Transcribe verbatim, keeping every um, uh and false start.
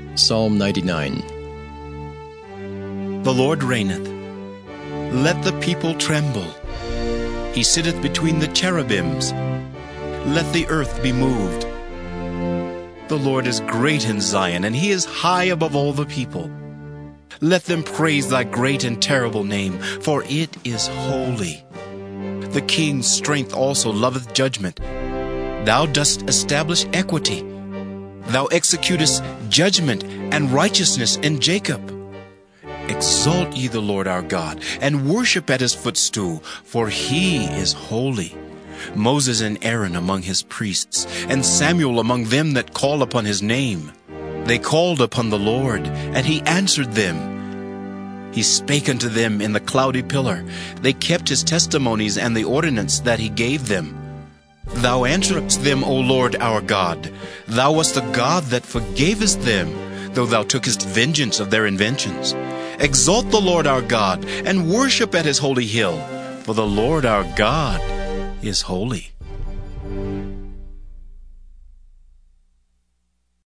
Psalm ninety-nine. The Lord reigneth. Let the people tremble. He sitteth between the cherubims. Let the earth be moved. The Lord is great in Zion, and he is high above all the people. Let them praise thy great and terrible name, for it is holy. The king's strength also loveth judgment. Thou dost establish equity. Thou executest judgment and righteousness in Jacob. Exalt ye the Lord our God, and worship at his footstool, for he is holy. Moses and Aaron among his priests, and Samuel among them that call upon his name. They called upon the Lord, and he answered them. He spake unto them in the cloudy pillar. They kept his testimonies and the ordinance that he gave them. Thou answeredst them, O Lord our God. Thou wast the God that forgavest them, though thou tookest vengeance of their inventions. Exalt the Lord our God, and worship at his holy hill, for the Lord our God is holy.